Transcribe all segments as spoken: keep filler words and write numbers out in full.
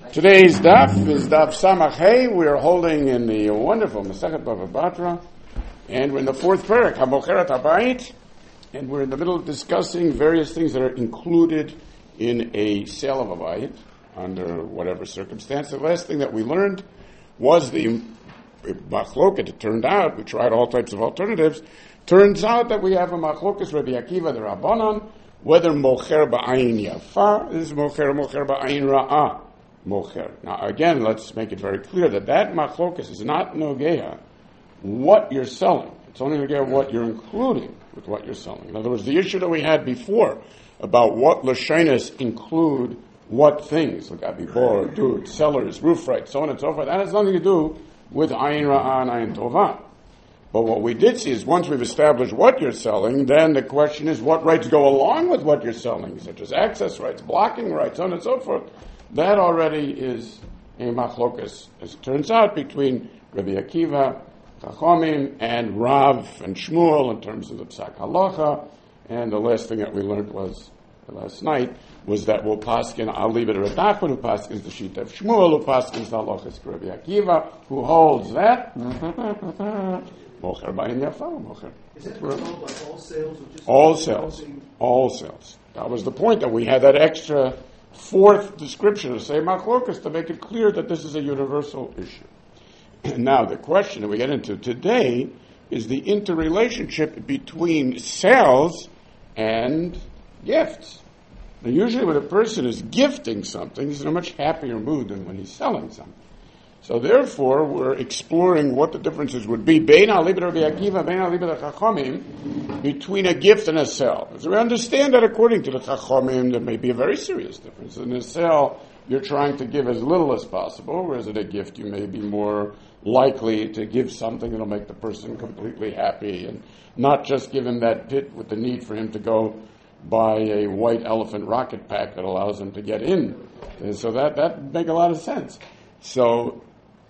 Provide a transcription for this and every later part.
Today's daf is daf Samach Hey. We are holding in the wonderful Masechet Bava Batra, and we're in the fourth parak, Hamocheret Habayit, and we're in the middle of discussing various things that are included in a sale of a bayit under whatever circumstance. The last thing that we learned was the machloket. It turned out, we tried all types of alternatives, turns out that we have a machlokas Rabbi Akiva the Rabbanon, whether mocher ba'ayin yafa is mocher, mocher ba'ayin ra'ah. Mocher. Now again, let's make it very clear that that machlokas is not nogeha what you're selling. It's only nogeha what you're including with what you're selling. In other words, the issue that we had before about what lashonos include what things, like abibor, dude, sellers, roof rights, so on and so forth, that has nothing to do with ayin ra'ah and ayin tovah. But what we did see is once we've established what you're selling, then the question is what rights go along with what you're selling, such as access rights, blocking rights, so on and so forth. That already is a machlokas, as it turns out, between Rabbi Akiva, Chachamim, and Rav and Shmuel in terms of the Psak Halacha. And the last thing that we learned was last night was that we'll paskin. I'll leave it at Ratachman, who paskins the sheet of Shmuel, who paskins the halachas Rabbi Akiva, who holds that mocher ba'in yafa mocher. Is that like all sales? Or just all sales, all sales. That was the point, that we had that extra fourth description to say machlokas to make it clear that this is a universal issue. Now the question that we get into today is the interrelationship between sales and gifts. Now usually when a person is gifting something, he's in a much happier mood than when he's selling something. So therefore, we're exploring what the differences would be bein alibed Rabbi Akiva, bein alibed Chachamim, between a gift and a sale. So we understand that according to the Chachamim, there may be a very serious difference. In a sale, you're trying to give as little as possible, whereas in a gift, you may be more likely to give something that'll make the person completely happy, and not just give him that pit with the need for him to go buy a white elephant rocket pack that allows him to get in. And so that that make a lot of sense. So.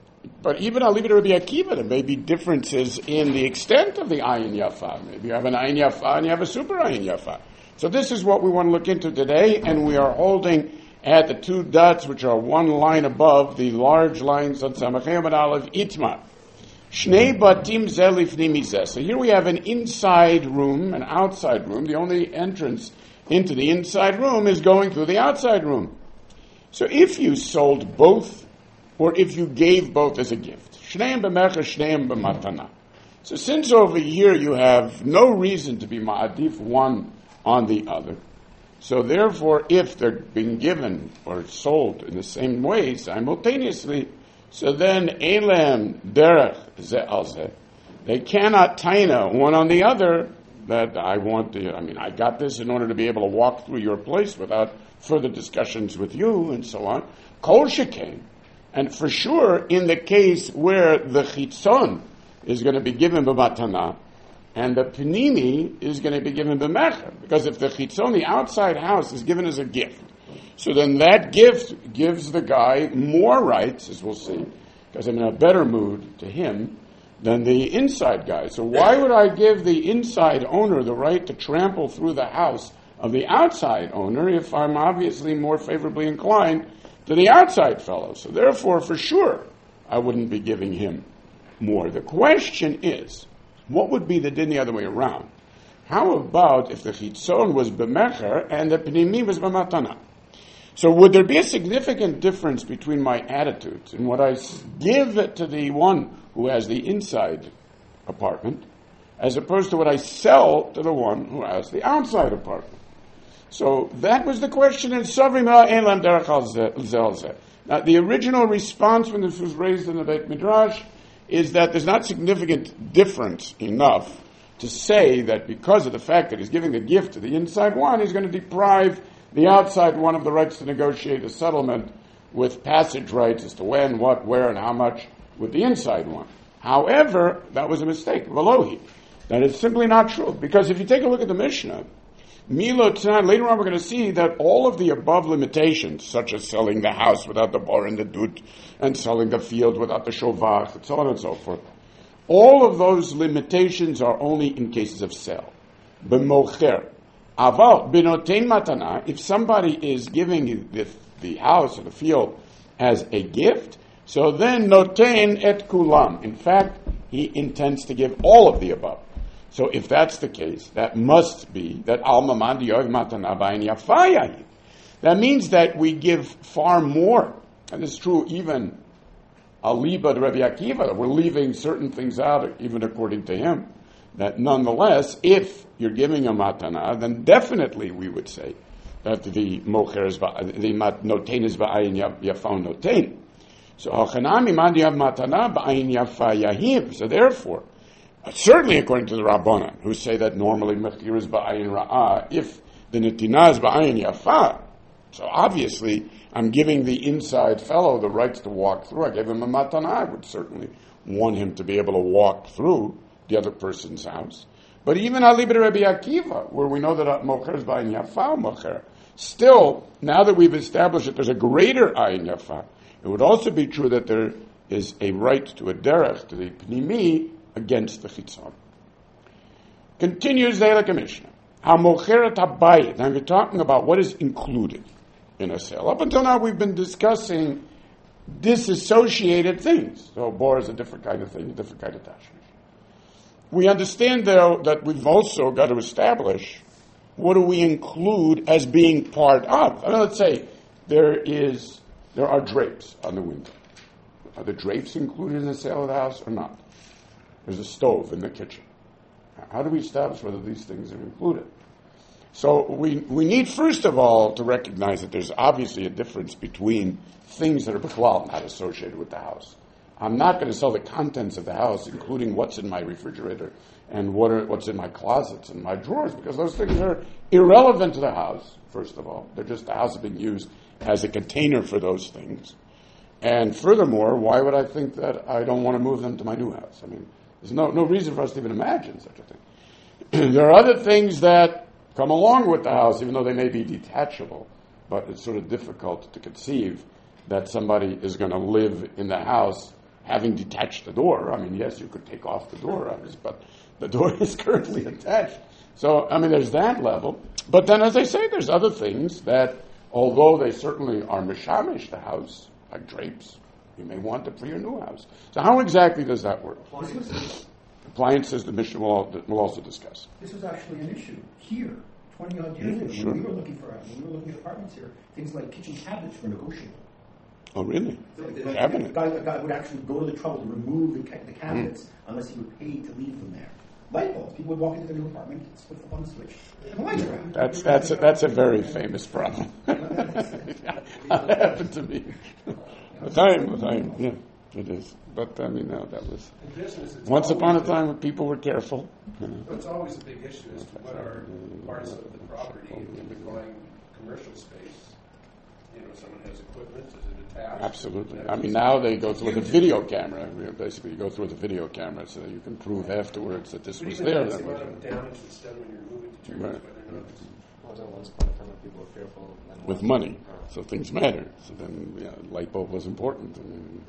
But even I'll leave it to Rabbi Akiva, there may be differences in the extent of the ayin yafa. Maybe you have an ayin yafa and you have a super ayin yafa. So this is what we want to look into today, and we are holding at the two dots which are one line above the large lines on Samachay Amad Aleph Itma. Shnei batim zeh lifnei mizeh. So here we have an inside room, an outside room. The only entrance into the inside room is going through the outside room. So if you sold both, or if you gave both as a gift. Shneim b'mecher, shneim b'matana. So since over here you have no reason to be ma'adif one on the other, so therefore if they're being given or sold in the same way simultaneously, so then elem derech ze al ze. They cannot taina one on the other that I want to, I mean, I got this in order to be able to walk through your place without further discussions with you and so on. Kol shekain. And for sure, in the case where the chitzon is going to be given b'matana, and the panimi is going to be given b'mecher, because if the chitzon, the outside house, is given as a gift, so then that gift gives the guy more rights, as we'll see, because I'm in a better mood to him than the inside guy. So why would I give the inside owner the right to trample through the house of the outside owner if I'm obviously more favorably inclined to the outside fellow? So therefore, for sure, I wouldn't be giving him more. The question is, what would be the din the other way around? How about if the chitzon was b'mecher and the pnimi was b'matana? So would there be a significant difference between my attitudes in what I give to the one who has the inside apartment as opposed to what I sell to the one who has the outside apartment? So that was the question in Savrima Elam Derech Zelze. Now the original response when this was raised in the Beit Midrash is that there's not significant difference enough to say that because of the fact that he's giving the gift to the inside one, he's going to deprive the outside one of the rights to negotiate a settlement with passage rights as to when, what, where, and how much with the inside one. However, that was a mistake. Velohi. That is simply not true. Because if you take a look at the Mishnah, Milo tonight, later on we're going to see that all of the above limitations, such as selling the house without the bar and the dut, and selling the field without the shovach, and so on and so forth, all of those limitations are only in cases of sale. B'mocher. Aval, b'notein matana, if somebody is giving the, the house or the field as a gift, so then notain et kulam. In fact, he intends to give all of the above. So if that's the case, that must be that alma man di'ov matana ba'in yafayahi. That means that we give far more, and it's true even aliba to Rabbi Akiva. We're leaving certain things out, even according to him. That nonetheless, if you're giving a matana, then definitely we would say that the mocher is the notain is ba'ayin yafa notain. So hachanami man di'ov matana ba'ayin yafa yahiv. So therefore, certainly according to the Rabbanan, who say that normally mechir is ba'ayin ra'ah, if the netina is ba'ayin yafa, so obviously I'm giving the inside fellow the rights to walk through. I gave him a matana. I would certainly want him to be able to walk through the other person's house. But even aliba Rabbi Akiva, where we know that mocher is ba'ayin yafa mocher, still, now that we've established that there's a greater ayin yafa, it would also be true that there is a right to a derech, to the pnimi, against the chitzon. Continues the Eilek Mishnah. HaMocheret habayit. Now we're talking about what is included in a sale. Up until now we've been discussing disassociated things. So bor is a different kind of thing, a different kind of attachment. We understand though that we've also got to establish what do we include as being part of. I mean, let's say there is there are drapes on the window. Are the drapes included in the sale of the house or not? There's a stove in the kitchen. How do we establish whether these things are included? So we we need, first of all, to recognize that there's obviously a difference between things that are b'chlal not associated with the house. I'm not going to sell the contents of the house, including what's in my refrigerator and what are, what's in my closets and my drawers, because those things are irrelevant to the house, first of all. They're just the house is being used as a container for those things. And furthermore, why would I think that I don't want to move them to my new house? I mean, there's no, no reason for us to even imagine such a thing. There are other things that come along with the house, even though they may be detachable, but it's sort of difficult to conceive that somebody is going to live in the house having detached the door. I mean, yes, you could take off the door, but the door is currently attached. So, I mean, there's that level. But then, as I say, there's other things that, although they certainly are mishamish the house, like drapes, you may want them for your new house. So how exactly does that work? Appliances. Appliances, the Mishnah will, will also discuss. This was actually an issue here, twenty odd years ago, sure. when we were looking for when we were looking at apartments here. Things like kitchen cabinets were negotiable. Oh, really? So the, Cabinet. the guy, the guy would actually go to the trouble to remove the, ca- the cabinets mm. unless he would pay to leave them there. Light bulbs. People would walk into their new apartment, flip up on the switch, and the lights are on. That's that's a, that's a very famous problem. That happened to me. The time, the time, yeah, it is. But I mean, no, that was business, once upon a time when people were careful. You know. It's always a big issue as to what are parts of the property. If you're buying commercial space, you know, someone has equipment, is it attached? Absolutely. I mean, now they go through with a video camera. Basically, you go through with a video camera so that you can prove afterwards that this but was even there. that's That the was amount of damage that's done when you're moving to right. whether or not it's Well, at once upon a time when people were fearful. And with money, so things matter. So then, yeah, light bulb was important. I mean,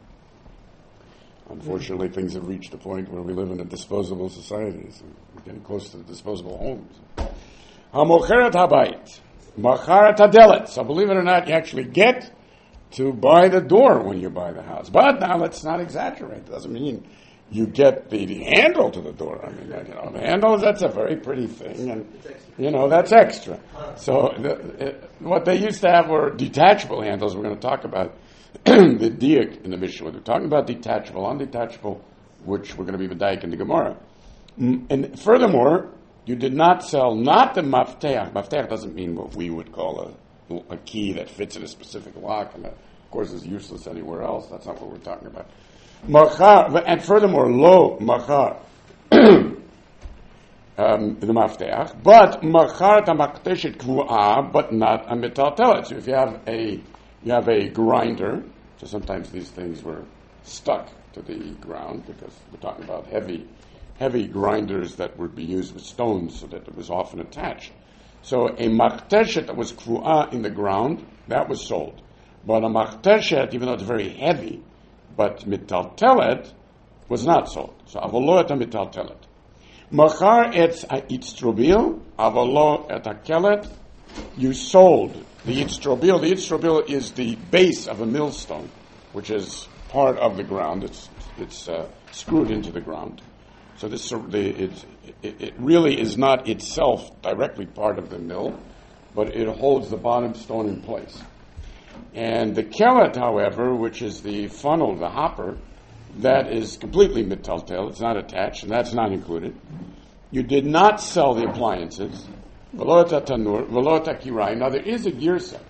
unfortunately, things have reached a point where we live in a disposable society. So we're getting close to the disposable homes. Hamocheret habayit, macharet hadelet. So believe it or not, you actually get to buy the door when you buy the house. But now let's not exaggerate. It doesn't mean you get the, the handle to the door. I mean, you know, the handle, that's a very pretty thing, and, you know, that's extra. So the, it, what they used to have were detachable handles. We're going to talk about the diak in the Mishnah. We're talking about detachable, undetachable, which we're going to be medayik in the Gemara. And furthermore, you did not sell, not the mafteach. Mafteach doesn't mean what we would call a, a key that fits in a specific lock, and that, of course, is useless anywhere else. That's not what we're talking about. Machar, and furthermore, lo machar, um, the mafteach, but machar tamakdeshet kvu'ah, but not a metaltelet. So if you have a you have a grinder, so sometimes these things were stuck to the ground because we're talking about heavy, heavy grinders that would be used with stones, so that it was often attached. So a machteshet that was kvu'ah in the ground, that was sold, but a machteshet, even though it's very heavy, but mitaltelet was not sold. So avolo et mitaltelet. Machar et itztrobil, avolo et kelet. You sold the itztrobil. The itztrobil is the base of a millstone. which is part of the ground. It's it's uh, screwed into the ground. So this the, it, it it really is not itself directly part of the mill, but it holds the bottom stone in place. And the kelet, however, which is the funnel, the hopper, that is completely metaltel. It's not attached, and that's not included. You did not sell the appliances. Velota tanur, velota kirai. Now there is a girsa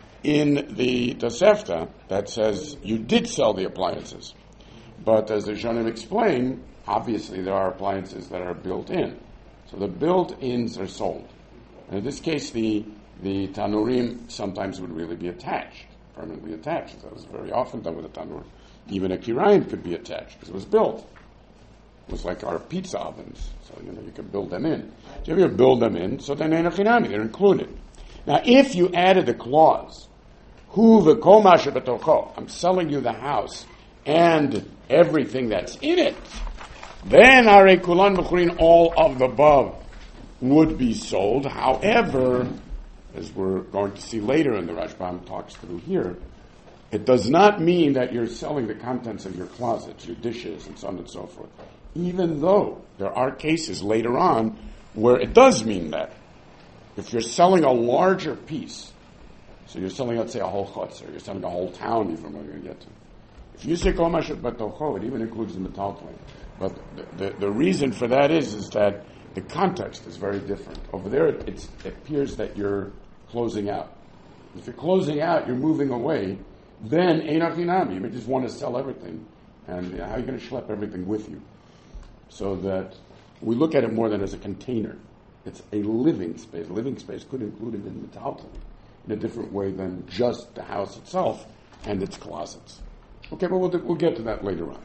in the Tosefta that says you did sell the appliances, but as the Rishonim explain, obviously there are appliances that are built in, so the built-ins are sold. And in this case, the the tanurim sometimes would really be attached, permanently attached. That was very often done with a tanur. Even a kirayim could be attached because it was built. It was like our pizza ovens, so you know you could build them in. So if you build them in, so then einachinami, they're included. Now, if you added a clause, hu v'kol ma shebetocho, I'm selling you the house and everything that's in it, then are kulan v'churin, all of the above would be sold. However, as we're going to see later, and the Rashbam talks through here, it does not mean that you're selling the contents of your closets, your dishes, and so on and so forth. Even though there are cases later on where it does mean that. If you're selling a larger piece, so you're selling, let's say, a whole chutz, or you're selling a whole town, even we're going to get to. If you say kol mashet batocho, it even includes the metal plane. But the, the, the reason for that is, is that the context is very different. Over there, it, it's, it appears that you're closing out. If you're closing out, you're moving away, then einachinami, you just want to sell everything. And you know, how are you going to schlep everything with you? So that we look at it more than as a container. It's a living space. Living space could include it in the metal in a different way than just the house itself and its closets. Okay, but we'll, we'll get to that later on.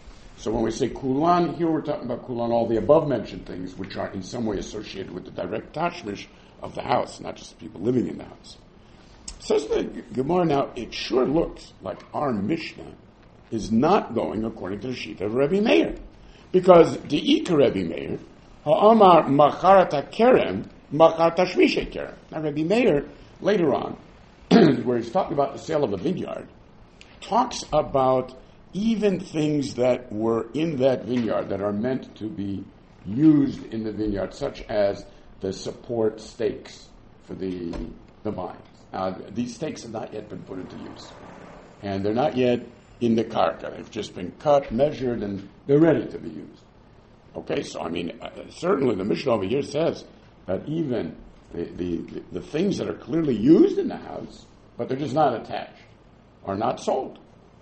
So when we say kulan, here we're talking about kulan, all the above mentioned things, which are in some way associated with the direct tashmish of the house, not just people living in the house. Says the Gemara now, it sure looks like our Mishnah is not going according to the Shita of Rebbe Meir. Because the Ika Rebbe Meir, ha'amar macharata kerem, macharata shmishe kerem. Now Rebbe Meir, later on, where he's talking about the sale of a vineyard, talks about even things that were in that vineyard that are meant to be used in the vineyard, such as the support stakes for the, the vines. Now, these stakes have not yet been put into use. And they're not yet in the karka. They've just been cut, measured, and they're ready to be used. Okay, so I mean, uh, certainly the Mishnah over here says that even the, the, the things that are clearly used in the house, but they're just not attached, are not sold.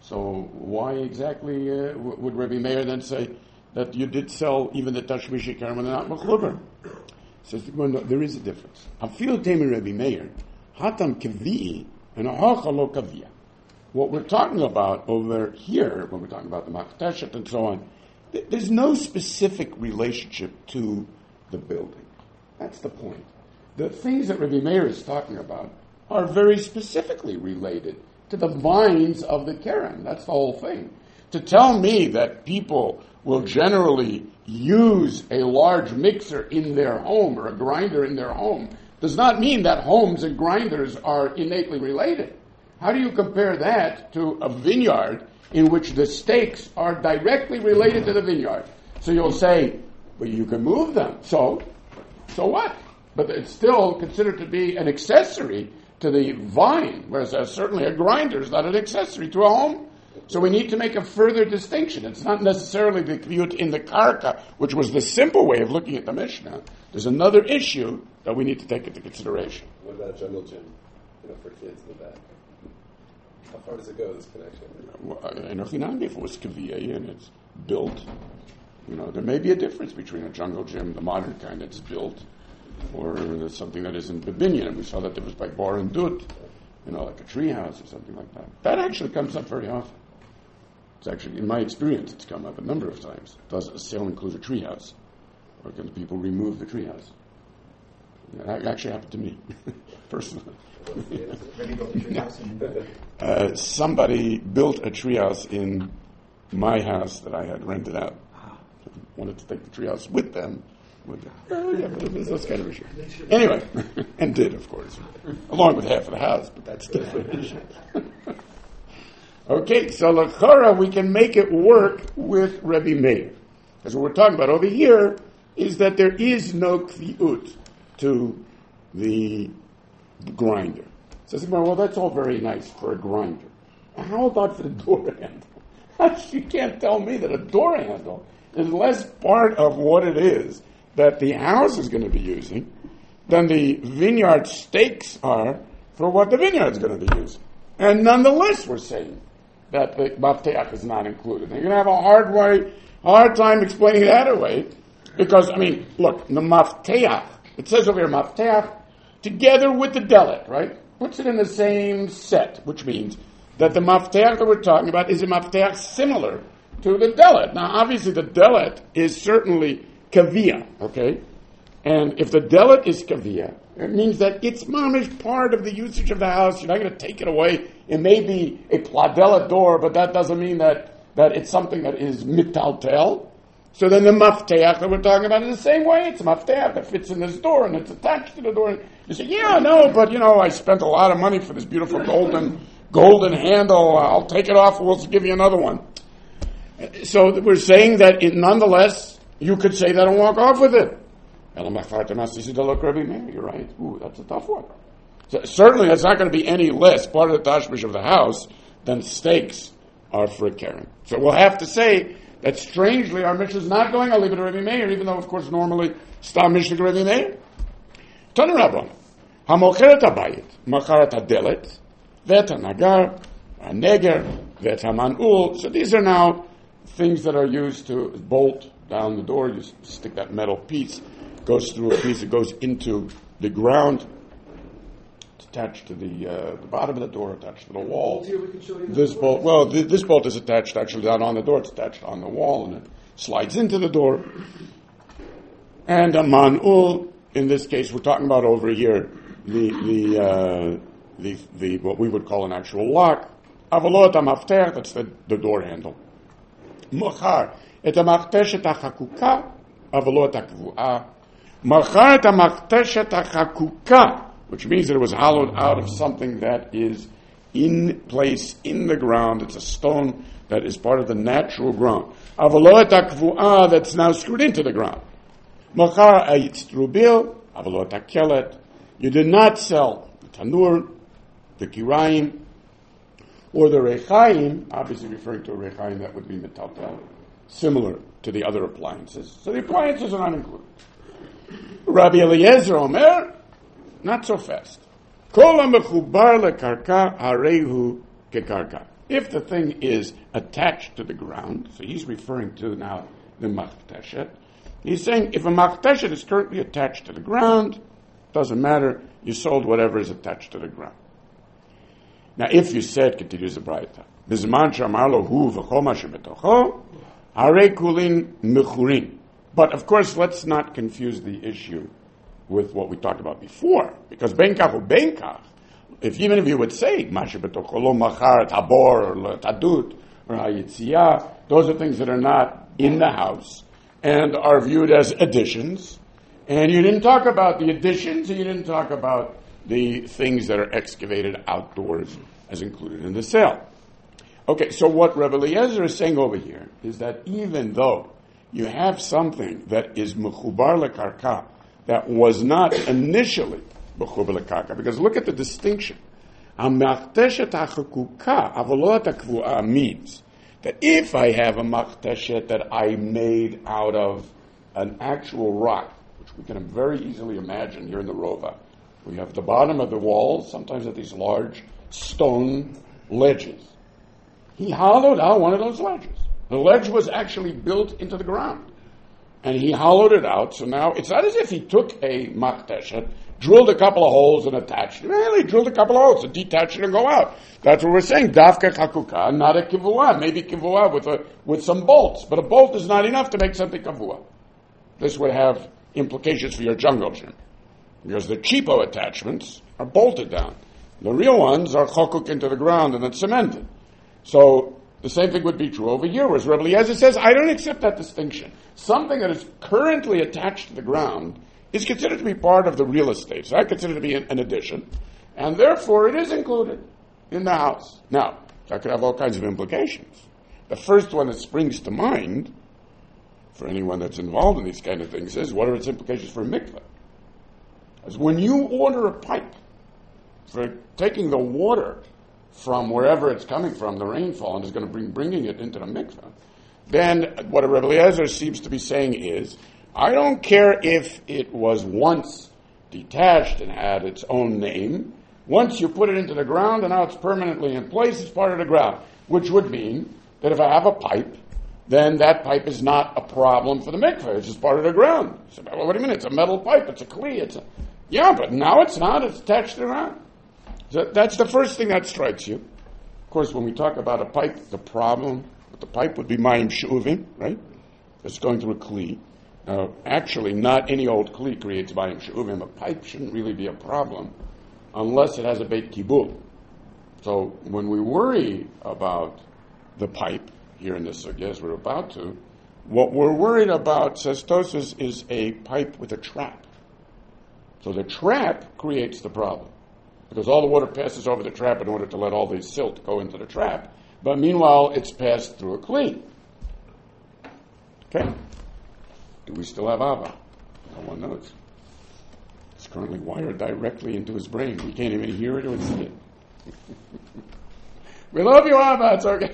So why exactly uh, w- would Rebbe Meir then say that you did sell even the tashmishi kerem and they're not mechluber? Says, well, no, there is a difference. Afil temi Rebbe Meir, hatam kavi'i and ahacha lo kavia. What we're talking about over here, when we're talking about the Makhteshet and so on, th- there's no specific relationship to the building. That's the point. The things that Rebbe Meir is talking about are very specifically related to the vines of the Keren. That's the whole thing. To tell me that people will generally use a large mixer in their home or a grinder in their home does not mean that homes and grinders are innately related. How do you compare that to a vineyard in which the stakes are directly related to the vineyard? So you'll say, well, you can move them. So, so what? But it's still considered to be an accessory to the vine, whereas uh, certainly a grinder is not an accessory to a home. So we need to make a further distinction. It's not necessarily the kviyut in the karka, which was the simple way of looking at the Mishnah. There's another issue that we need to take into consideration. What about a jungle gym, you know, for kids in the back? How far does it go, this connection? Well, if it was kaviyah and it's built, you know, there may be a difference between a jungle gym, the modern kind that's built, or something that is in Babinyan. And we saw that there was by Bar and Dut, you know, like a tree house or something like that. That actually comes up very often. It's actually, in my experience, it's come up a number of times. Does a sale include a tree house? Or can people remove the tree house? That actually happened to me, personally. uh, somebody built a treehouse in my house that I had rented out. Wanted to take the treehouse with them. With them. Oh, yeah, but it was those kind of issues. Anyway, and did, of course, along with half of the house, but that's a different issue. Okay, so l'chara, we can make it work with Rebbe Meir. Because what we're talking about over here is that there is no kviut to the grinder. Says, well, that's all very nice for a grinder. How about for the door handle? You can't tell me that a door handle is less part of what it is that the house is going to be using than the vineyard stakes are for what the vineyard is going to be using. And nonetheless, we're saying that the mafteach is not included. You're going to have a hard way, hard time explaining that away, because, I mean, look, the mafteach, it says over here, mafteach, together with the delet, right? Puts it in the same set, which means that the mafteach that we're talking about is a mafteach similar to the delet. Now, obviously, the delet is certainly kaviyah, okay? And if the delet is kaviyah, it means that it's mamish part of the usage of the house. You're not going to take it away. It may be a pladelet door, but that doesn't mean that, that it's something that is mitaltel. So then the mafteach that we're talking about is the same way. It's a mafteach that fits in this door and it's attached to the door. You say, yeah, no, but you know, I spent a lot of money for this beautiful golden golden handle. I'll take it off. We'll give you another one. So we're saying that it, nonetheless, you could say that and walk off with it. You're right. Ooh, that's a tough one. So certainly, that's not going to be any less part of the tashmish of the house than stakes are for a keren. So we'll have to say that strangely, our Mishnah is not going Aliba to Rebbe Meir, even though, of course, normally Stam Mishnah to Rebbe Meir. Tanu Rabbon, Hamocheret Habayit, Macharet Hadelet, Vet HaNagar, HaNeger, Vet HaMan'ul. So these are now things that are used to bolt down the door. You stick that metal piece, goes through a piece, it goes into the ground. It's attached to the uh, the bottom of the door, attached to the wall. Here we can show you This bolt, well, th- this bolt is attached actually not on the door, it's attached on the wall, and it slides into the door. And a man'ul, in this case, we're talking about over here, the the uh, the, the what we would call an actual lock. Avalot ha'mafter, that's the, the door handle. Mochar, et ha'machteshet ha'chakuka, avalot ha'kvu'ah. Machar et ha'machteshet ha'chakuka, which means that it was hollowed out of something that is in place in the ground. It's a stone that is part of the natural ground. Avalot ha'kvu'ah, that's now screwed into the ground. Machar ha'yitztrubil, avalot ha'kelet. You did not sell the tanur, the kirayim, or the rechaim, obviously referring to a rechaim that would be metaltel, similar to the other appliances. So the appliances are not included. Rabbi Eliezer Omer, not so fast. Kol ha-mechubar lekarka harehu kekarka. If the thing is attached to the ground, so he's referring to now the machteshet. He's saying if a machteshet is currently attached to the ground, doesn't matter, you sold whatever is attached to the ground. Now, if you said, continues the Braita, Bizman shamarlo hu v'chol ma shebetocho, harei kulin mechurin. But, of course, let's not confuse the issue with what we talked about before, because benkach or benkach, if even if you would say, ma shebetocho lo machar tabor or tadut or hayitziyah, those are things that are not in the house and are viewed as additions. And you didn't talk about the additions, and you didn't talk about the things that are excavated outdoors as included in the sale. Okay, so what Rebbe Eliezer is saying over here is that even though you have something that is mechubar lekarka that was not initially mechubar lekarka, because look at the distinction. Ha-machteshet ha-chakuka avalot ha-kvu'ah means that if I have a machteshet that I made out of an actual rock, which we can very easily imagine here in the Rova, we have the bottom of the wall, sometimes at these large stone ledges. He hollowed out one of those ledges. The ledge was actually built into the ground. And he hollowed it out, so now it's not as if he took a machteshet, drilled a couple of holes and attached it. Well, he drilled a couple of holes and detached it and go out. That's what we're saying. Dafka chakuka, not a kivuah. Maybe kivuah with a, with some bolts. But a bolt is not enough to make something kivuah. This would have implications for your jungle gym. Because the cheapo attachments are bolted down. The real ones are chokuk into the ground and then cemented. So the same thing would be true over here, whereas Rebbe Eliezer says, I don't accept that distinction. Something that is currently attached to the ground is considered to be part of the real estate. So I consider it to be an, an addition, and therefore it is included in the house. Now, That could have all kinds of implications. The first one that springs to mind for anyone that's involved in these kind of things is, what are its implications for a mikveh? As when you order a pipe for taking the water from wherever it's coming from, the rainfall, and is going to bring bringing it into the mikveh, then what Rebbe Eliezer seems to be saying is, I don't care if it was once detached and had its own name. Once you put it into the ground and now it's permanently in place, it's part of the ground, which would mean that if I have a pipe, then that pipe is not a problem for the mikveh. It's just part of the ground. So, well, what do you mean? It's a metal pipe. It's a kli. It's a, yeah, but now it's not. It's attached to the ground. So that's the first thing that strikes you. Of course, when we talk about a pipe, the problem with the pipe would be mayim she'uvim, right? It's going through a kli. Now, actually, not any old kli creates mayim she'uvim. A pipe shouldn't really be a problem unless it has a beit kibul. So when we worry about the pipe here in this sugya, as we're about to, what we're worried about, says Tosfos, is a pipe with a trap. So the trap creates the problem, because all the water passes over the trap in order to let all the silt go into the trap, but meanwhile it's passed through a kli. Okay. Do we still have Ava? No one knows. It's currently wired directly into his brain. We can't even hear it or see it. We love you, Ava. It's okay.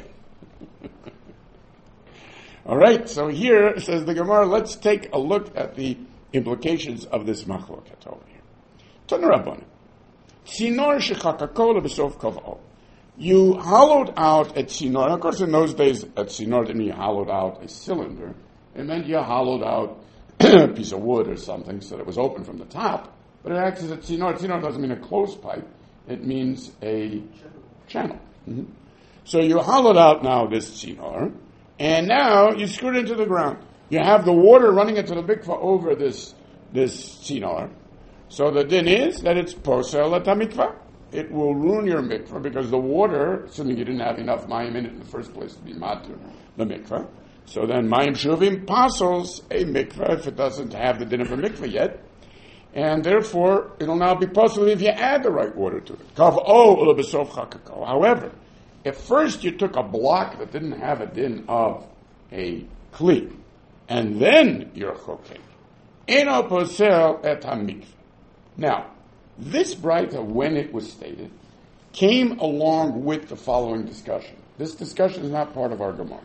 All right, so here, says the Gemara, let's take a look at the implications of this machloket over here. Tana Rabbanan. Tzinor shechakakol b'sof kav'o. You hollowed out a tzinor. Of course, in those days, a tzinor didn't mean you hollowed out a cylinder. It meant you hollowed out a piece of wood or something so that it was open from the top. But it acts as a tzinor. Tzinor doesn't mean a closed pipe. It means a channel. Mm-hmm. So you hollowed out now this tzinor, and now you screw it into the ground. You have the water running into the mikvah over this this tzinor. So the din is that it's posel at mikvah. It will ruin your mikvah because the water, assuming you didn't have enough mayim in it in the first place to be matur the mikvah. So then mayim shuvim pasels a mikvah if it doesn't have the din of a mikvah yet. And therefore, it'll now be possible if you add the right water to it. However, if first you took a block that didn't have a din of a kli, and then you're choking, eno posel et hamikvah. Now, this braita, when it was stated, came along with the following discussion. This discussion is not part of our Gemara.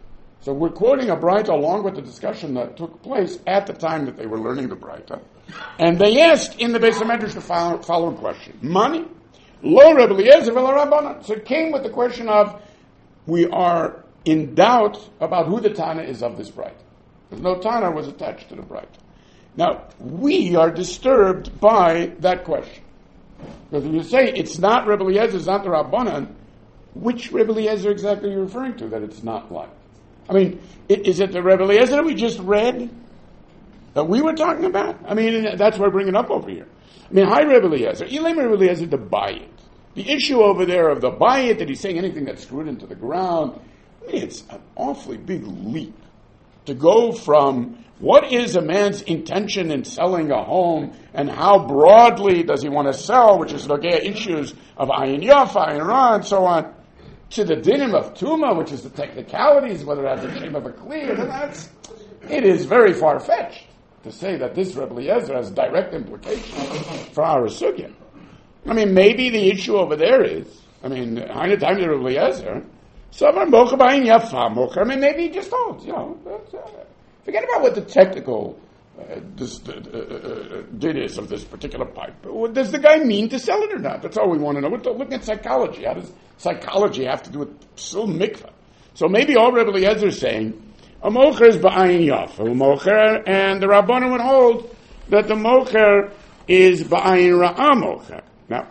So we're quoting a braita along with the discussion that took place at the time that they were learning the braita. And they asked in the Beis HaMedrash the follow- following question. Money? Lo Rebbe Eliezer v'lo Rabbanan. So it came with the question of, we are in doubt about who the Tana is of this braita. Because no Tana was attached to the braita. Now, we are disturbed by that question. Because when you say it's not Rebbe Eliezer, it's not the Rabbanan, which Rebbe Eliezer exactly are you referring to that it's not like? I mean, is it the Rebbe Eliezer that we just read that we were talking about? I mean, that's what we're bringing up over here. I mean, hi Rebbe Eliezer. Elam Rebbe Eliezer the bayit. The issue over there of the bayit, that he's saying anything that's screwed into the ground, I mean, it's an awfully big leap to go from what is a man's intention in selling a home and how broadly does he want to sell, which is okay, issues of ayin yafa, ayin ra, and so on, to the dinim of tuma, which is the technicalities, whether it has the shape of a clear, and that's, it is very far-fetched to say that this Rebbe Eliezer has direct implications for our sugya. I mean, maybe the issue over there is, I mean, Hainu time to Rebbe Eliezer, someone mocha b'ayin yafa mocha, I mean, maybe he just holds, you know, that's, uh, forget about what the technical uh, this, uh, uh, did is of this particular pipe. What does the guy mean to sell it or not? That's all we want to know. We're looking at psychology. How does psychology have to do with psul mikvah? So maybe all Rebbe Eliezer is saying, a mocher is ba'ayin yafa, a mocher, and the Rabbanan would hold that the mocher is ba'ayin ra'a mocher. Now,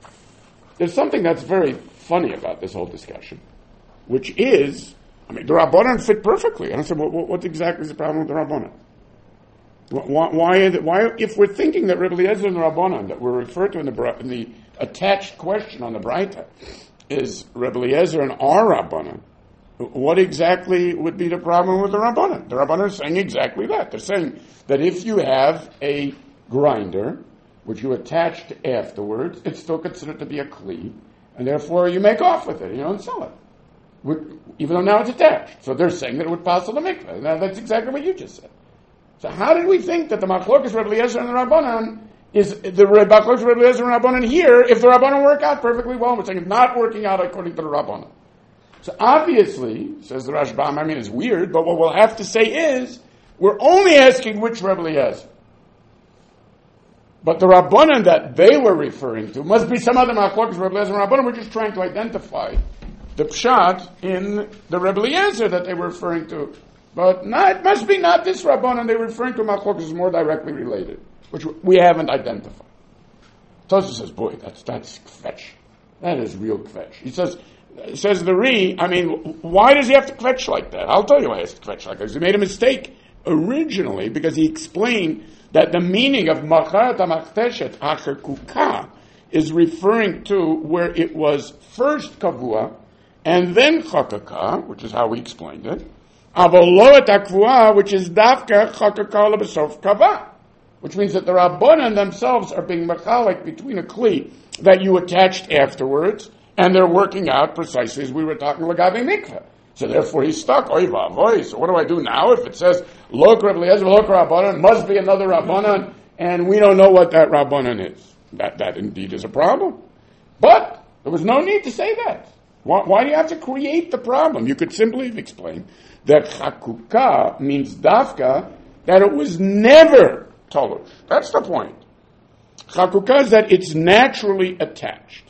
there's something that's very funny about this whole discussion, which is, I mean, the Rabbanan fit perfectly. And I said, well, what exactly is the problem with the Rabbanan? Why, why, why, if we're thinking that Rebbe Eliezer and the Rabbanan, that were referred to in the, in the attached question on the Braita, is Rebbe Eliezer and our Rabbanan, what exactly would be the problem with the Rabbanan? The Rabbanan are saying exactly that. They're saying that if you have a grinder, which you attached afterwards, it's still considered to be a kli, and therefore you make off with it. You don't sell it, we, even though now it's attached. So they're saying that it would pass the mikveh. Now that's exactly what you just said. So how did we think that the Machlokas Rebbe Eliezer and the Rabbanan is the Machlokas Rebbe Eliezer and Rabbanan here if the Rabbanan work out perfectly well? We're saying it's not working out according to the Rabbanan. So obviously, says the Rashbam, I mean it's weird, but what we'll have to say is we're only asking which Rebbe Eliezer. But the Rabbanan that they were referring to must be some other Machlokas Rebbe Eliezer and Rabbanan. We're just trying to identify the pshat in the Rebbe Eliezer that they were referring to. But not, it must be not this Rabbanan they were referring to. Machlokas is more directly related, which we haven't identified. Tosfos says, boy, that's that's kvetch. That is real kvetch. He says, says the Ri, I mean, why does he have to kvetch like that? I'll tell you why he has to kvetch like that. Because he made a mistake originally because he explained that the meaning of Macharat HaMachteshet HaChakuka is referring to where it was first Kavua and then Chakaka, which is how we explained it. Avoloet Akvua, which is Dafka Chakaka Lebesof Kava, which means that the Rabbanan themselves are being machalik between a kli that you attached afterwards, and they're working out precisely as we were talking Lagavi Mikveh. So therefore he's stuck. Oy vavoy. So what do I do now if it says Lok Rebbe Eliezer, Lok Rabbanan, must be another Rabbanan, and we don't know what that Rabbanan is? That that indeed is a problem. But there was no need to say that. Why, why do you have to create the problem? You could simply have explained that Chakuka means Dafka, that it was never Tolush. That's the point. Chakuka is that it's naturally attached.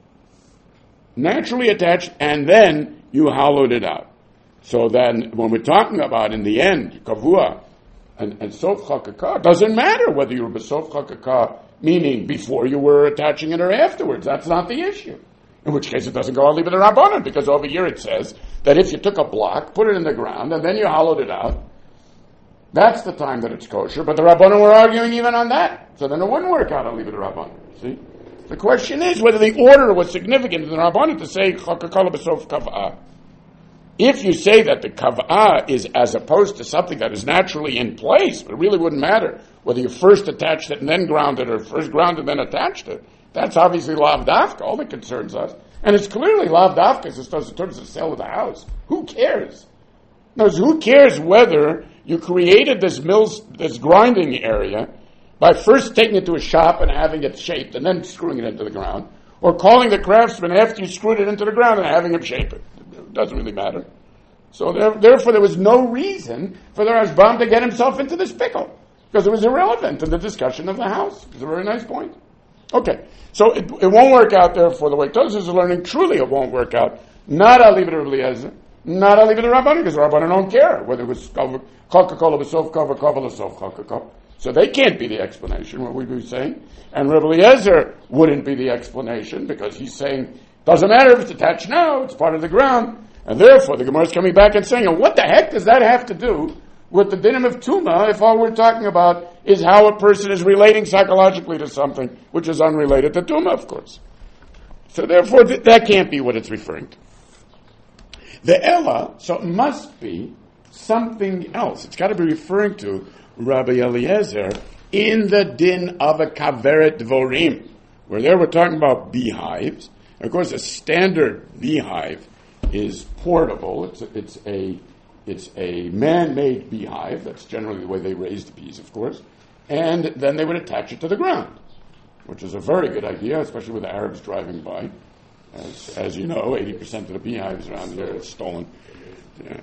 Naturally attached, and then you hollowed it out. So then, when we're talking about, in the end, Kavua and, and Sof Chakuka, it doesn't matter whether you were Besof Chakuka, meaning before you were attaching it or afterwards. That's not the issue. In which case it doesn't go on Libet Rabbanan, because over here it says that if you took a block, put it in the ground, and then you hollowed it out, that's the time that it's kosher. But the Rabbanan were arguing even on that. So then it wouldn't work out on Libet Rabbanan. See? The question is whether the order was significant in the Rabbanan to say Chakakala B'sof Kav'ah. If you say that the Kav'ah is as opposed to something that is naturally in place, but it really wouldn't matter whether you first attached it and then ground it, or first ground and then attached it, that's obviously Lav Dafka. All that concerns us. And it's clearly Lav Dafka as it in terms of the sale of the house. Who cares? No, who cares whether you created this mills, this grinding area by first taking it to a shop and having it shaped and then screwing it into the ground, or calling the craftsman after you screwed it into the ground and having him shape it. It doesn't really matter. So there, therefore there was no reason for the Rashbam to get himself into this pickle, because it was irrelevant in the discussion of the house. It's a very nice point. Okay, so it, it won't work out, therefore, the way Tosfos is learning, truly it won't work out. Not I'll leave it to Eliezer, not I'll leave it to Rabbanan, because Rabbanan don't care whether it was Coca-Cola, B'sof Kava, Kava, L'sof Coca-Cola. So they can't be the explanation, what we'd be saying. And Rebbe Eliezer wouldn't be the explanation, because he's saying, doesn't matter if it's attached now, it's part of the ground. And therefore, the Gemara is coming back and saying, what the heck does that have to do with the dinim of Tuma if all we're talking about is how a person is relating psychologically to something which is unrelated to Tuma, of course. So therefore, th- that can't be what it's referring to. The Ella, so it must be something else. It's got to be referring to Rabbi Eliezer in the din of a Kaveret Dvorim, where there we're talking about beehives. And of course, a standard beehive is portable. It's a, it's a it's a man-made beehive. That's generally the way they raise the bees, of course. And then they would attach it to the ground, which is a very good idea, especially with the Arabs driving by. As, as you know, eighty percent of the beehives around here are stolen. Yeah.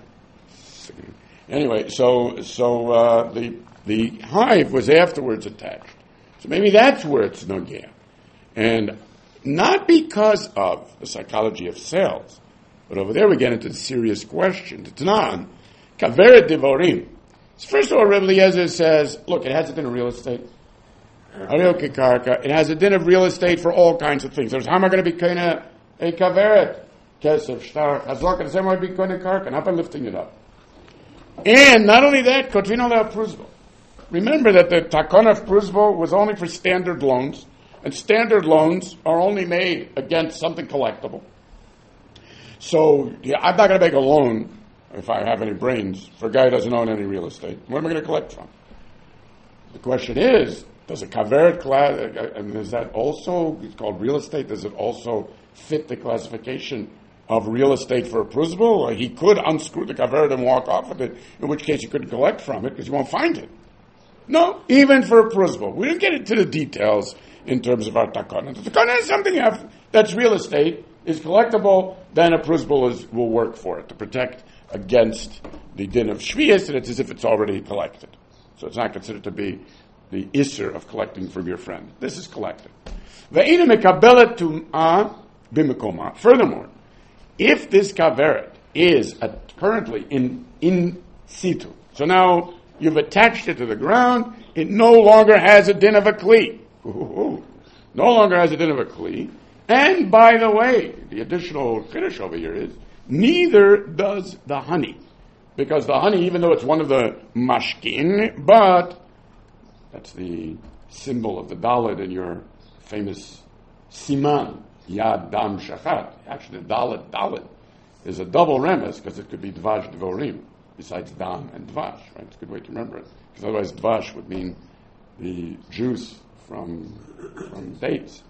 Anyway, so so uh, the the hive was afterwards attached. So maybe that's where it's nogea. And not because of the psychology of sales, but over there we get into the serious question. The Tanan, Kaveret Devorim. First of all, Rebbe Eliezer says, look, it has a din of real estate. It has a din of real estate for all kinds of things. There's how am I going to be kind of a Kaveret? Kesef, Shtar, Chazlok, and the same way I'd be kind of Karka, not by lifting it up. And not only that, Kotvino Leo Pruzbo. Remember that the Takon of Pruzbo was only for standard loans, and standard loans are only made against something collectible. So, yeah, I'm not going to make a loan, if I have any brains, for a guy who doesn't own any real estate. What am I going to collect from? The question is, does a Kaveret class, and is that also, it's called real estate, does it also fit the classification of real estate for a principal. Or he could unscrew the kaveret and walk off with it, in which case you couldn't collect from it because you won't find it. No, even for a principal. We didn't get into the details in terms of our takana. The takana is something that's real estate, is collectible, then a principal is, will work for it to protect against the din of shvius, and it's as if it's already collected. So it's not considered to be the isser of collecting from your friend. This is collected. Ve'ina mekabelet tum'ah b'mekoma. Furthermore, if this kaveret is a, currently in in situ, so now you've attached it to the ground, it no longer has a din of a kli. Ooh, no longer has a din of a kli. And by the way, the additional chiddush over here is, neither does the honey. Because the honey, even though it's one of the mashkin, but that's the symbol of the dalet in your famous siman, yad dam shachat. Actually, the dalet, dalet is a double remes because it could be dvash dvorim, besides dam and dvash, right? It's a good way to remember it. Because otherwise dvash would mean the juice from, from dates.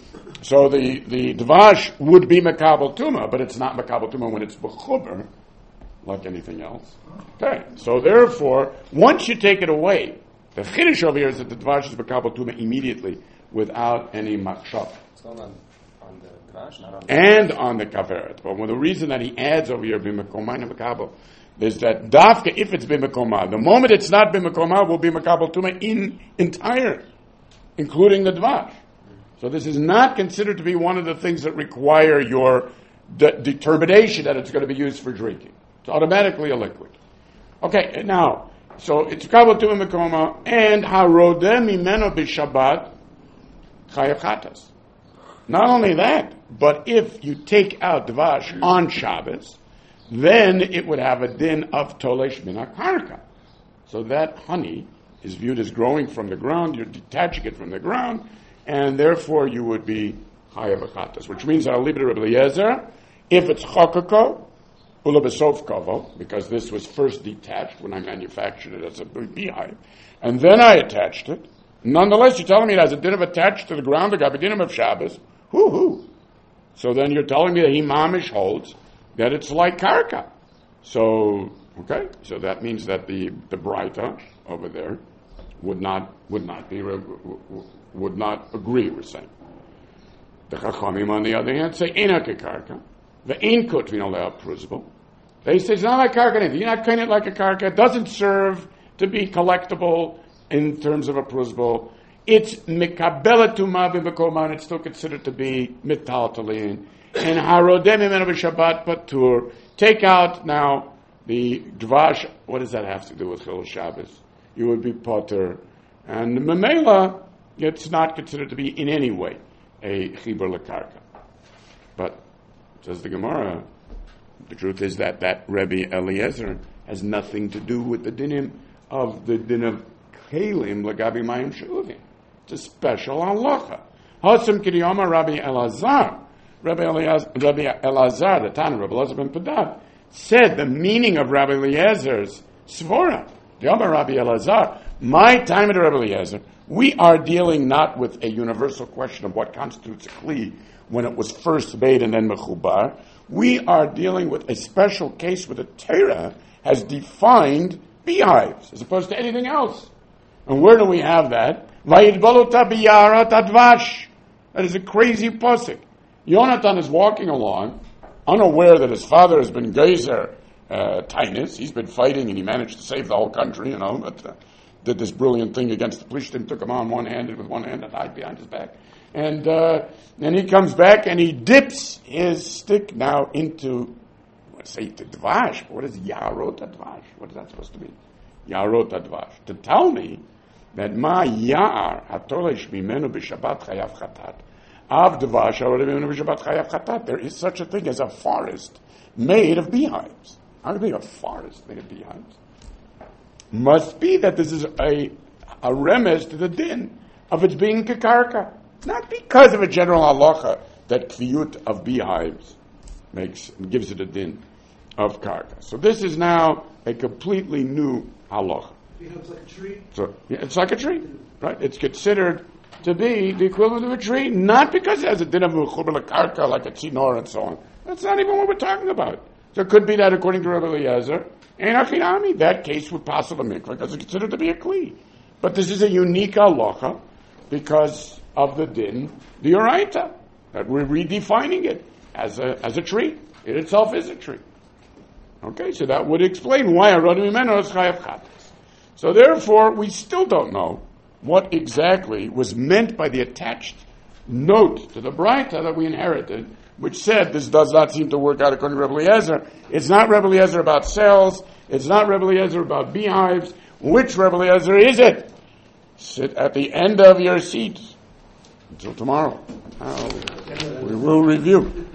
So the, the dvash would be makabel tuma, but it's not makabel tuma when it's b'chuber, like anything else. Okay, so therefore, once you take it away, the chiddush over here is that the dvash is makabel tuma immediately, without any machshav. It's not on, on the dvash, not on the And on the kaveret. But well, the reason that he adds over here b'mekomah and makabel is that dafka, if it's b'mekomah, the moment it's not b'mekomah, will be makabel tuma in entire, including the dvash. So this is not considered to be one of the things that require your de- determination that it's going to be used for drinking. It's automatically a liquid. Okay, now, so it's kabel tu mekoma and harodeh mimeno b'shabbat chayav chatas. Not only that, but if you take out dvash on Shabbos, then it would have a din of tolesh min hakarka. So that honey is viewed as growing from the ground. You're detaching it from the ground. And therefore you would be chayav chatas, which means I'll leave it to Rabbi Eliezer. If it's chokoko, ula besof kavo, because this was first detached when I manufactured it as a beehive, and then I attached it. Nonetheless, you're telling me it has a din of attached to the ground, the gabidinim of Shabbos. Hoo hoo. So then you're telling me that he mamish holds that it's like karka. So okay, so that means that the the braita over there would not would not be. would not agree, we're saying. The Chachamim, on the other hand, say, Eina kekarka. The Ein kotvin alei principle. They say, it's not like karka. You're not cutting it like a karka. It doesn't serve to be collectible in terms of a principle. It's mikabela tuma b'mekoma, and it's still considered to be mitaltalin. And harodeh mimenu b'shabbat patur. Take out now the dvash. What does that have to do with Chil Shabbos? You would be potter. And the memela, it's not considered to be in any way a chibur lekarka. But, says the Gemara, the truth is that that Rebbe Eliezer has nothing to do with the dinim of the din of kelim legabi mayim she'uvim. It's a special halacha. Hasam kidiyama Rabbi Elazar, Rabbi Elazar, Rabbi Elazar, the Tana, Rabbi Elazar ben Padad, said the meaning of Rabbi Eliezer's svora. Yama Rabbi Elazar, my time at Rabbi Eliezer, we are dealing not with a universal question of what constitutes a kli when it was first made and then mechubar. We are dealing with a special case where the Torah has defined beehives as opposed to anything else. And where do we have that? Vayidbalota biyarat advash. That is a crazy pasuk. Yonatan is walking along, unaware that his father has been geyser uh, Tainus. He's been fighting and he managed to save the whole country, you know, but uh, did this brilliant thing against the Plishtim, took him on one-handed with one hand and hide behind his back. And uh, and he comes back and he dips his stick now into, let's say, to dvash. But what is yarot advash? What is that supposed to mean? Yarot advash. To tell me that ma yar hatolesh mimenu b'shabbat chayav chatat. Av dvash hatolesh mimenu b'shabbat chayav chatat. There is such a thing as a forest made of beehives. How do you make a forest made of beehives? Must be that this is a a remes to the din of its being kekarka. Not because of a general halacha that kviyut of beehives makes gives it a din of karka. So this is now a completely new halacha. Beehives like a tree. So yeah, it's like a tree, right? It's considered to be the equivalent of a tree, not because it has a din of mechuber lekarka like a tzinor and so on. That's not even what we're talking about. So it could be that according to Rabbi Eliezer, in Achinami, that case would pass the mikvah because it's considered to be a kli. But this is a unique halacha because of the din, the oraita, that we're redefining it as a as a tree. It itself is a tree. Okay, so that would explain why Arad Mimeno is chayav chatas. So therefore, we still don't know what exactly was meant by the attached note to the Braita that we inherited, which said this does not seem to work out according to Rebbe Eliezer. It's not Rebbe Eliezer about cells. It's not Rebbe Eliezer about beehives. Which Rebbe Eliezer is it? Sit at the end of your seat until tomorrow. Uh, we will review.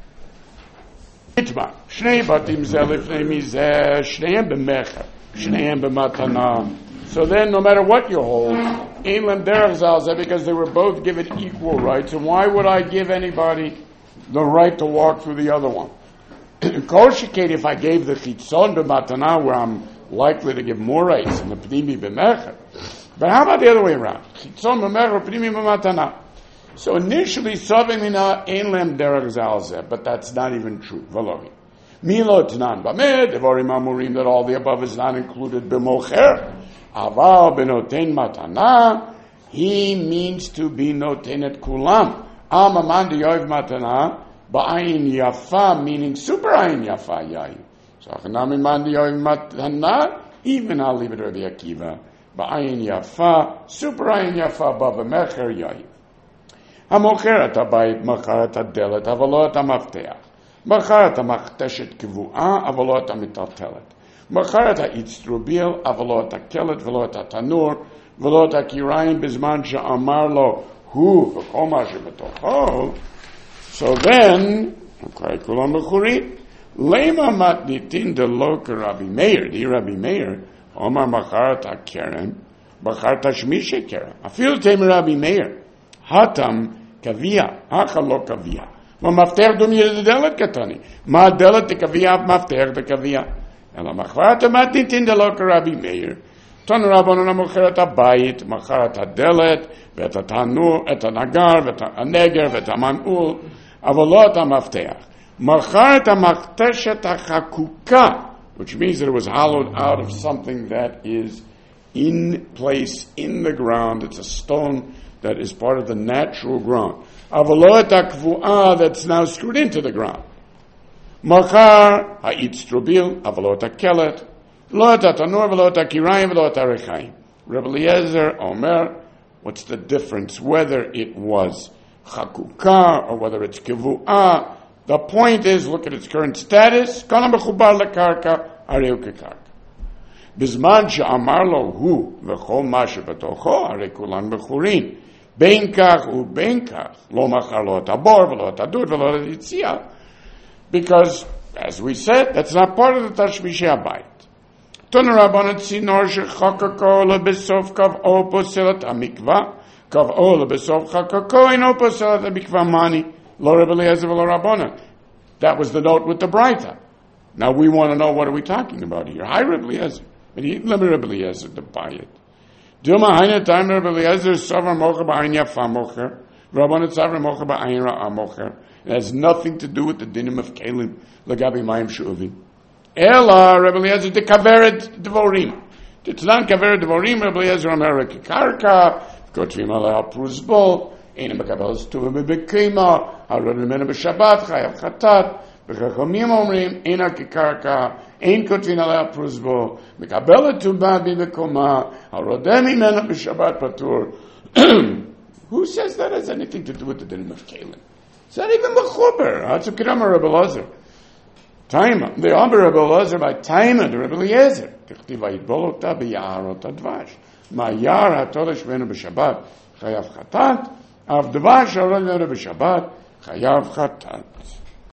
Shnei batim zeh lifnei mizeh, shneim b'mecher, shneim b'matana. So then, no matter what you hold, ein lem derech zal zeh, because they were both given equal rights, and why would I give anybody the right to walk through the other one? Kol sheked, if I gave the chitzon b'matana, where I'm likely to give more rights, and the pnimi b'mecher. But how about the other way around? Chitzon b'mecher, pnimi b'matana. So initially, Savimina ein lem derech zal zeh, but that's not even true. V'lohi. Milo tanan b'med, devarim amurim, that all the above is not included b'mocher. Aval b'noten matana, he means to be notenet kulam. Am aman diyoiv matana, ba'ayin yafa, meaning super ayin yafa yayin. So achanami man diyoiv matana, even I'll leave it Rabbi Akiva. Ba'ayin yafa, super ayin yafa, ba'v'mecher yayin. המוכר את הבית, מכר את הדלת, אבל לא את המפתח. מכר את המכתשת קבועה, אבל לא את המטלטלת. מכר את האצטרוביל, אבל לא את הקלט, ולא את התנור, ולא את הקיריים, בזמן שאמר לו, הוא וכל מה שבתוכו. So then, okay, כולם בחורית, למה מתניתין דלא כרבי מאיר, די רבי מאיר, אומר מכר את הכרם, מכר את השמישי כרם. אפילו תמר רבי מאיר, התם קביע, הכה לא קביע. ומפתח דומי לדלת קטני. מה הדלת דקביע, מפתח דקביע. אלא מכר את המתניתין דלא כרבי מאיר. תנו רבנן המוכר את הבית, מכר את הדלת, ואת התנור, את הנגר, ואת הנגר, ואת המנעול, אבל לא את המפתח. מכר את המכתשת החקוקה, which means that it was hollowed out of something that is in place in the ground. It's a stone that is part of the natural ground. Avalot akvuah, that's now screwed into the ground. Machar ha'itztrobil, avalot akelet, lot atanor, avalot akirayim, avalot arechaim. Rebbe Eliezer, Omer, what's the difference? Whether it was chakukah or whether it's kivuah. The point is, look at its current status. Kana mechubar lekarka, areu kekarka. Bizman she'amar lo hu v'chol ma shebetocho, arei kulan bechurin. בין כך ובין כך, לא מכר לו את הבור ולא את הדוד ולא את היציאה, because, as we said, that's not part of the תשמישי הבית. תנו רבנן צינור שחקקו לבסוף קבעו פוסל את המקווה, קבעו לבסוף חקקו אינו פוסל את המקווה מני, לא רב אליעזר ולא רבנן. That was the note with the Braita. Now we want to know, what are we talking about here? Hi, Reb Eliezer. But he, let me Reb Eliezer to buy it. Dilma Haina time Reb Eliezer Savar Mocher Ba'ayin Yafa Mocher, Rabbanan Savar Mocher Ba'ayin Ra'a Mocher. It has nothing to do with the dinim of Kalim Lagabi Mayim Shu'uvim. Ela Reb Eliezer de Kaveret Devorim. De Tzlan Kaveret Devorim Reb Eliezer Omer Karka Kotvim Alei Pruzbol Ein Mekabels Tuvim B'Kima Harod Mimenu B'Shabbat Chayav Chatat V'Chachamim Omrim Ein Karka Ein kotvin alei pruzbo, mekabel tuba b'koma, harodeh mimenu b'shabbat patur. Who says that has anything to do with the dinim of Kalim? It's not even mechuber. That's a kidama Rebbe Eliezer. Taima, the Amber Rebbe Eliezer by Taima, the Rebbe Eliezer. Tichtiv vayitbolota b'yaharot advash. Ma yar hatolesh mimenu b'shabbat chayav chatat. Av dvash harodeh mimenu b'shabbat chayav chatat.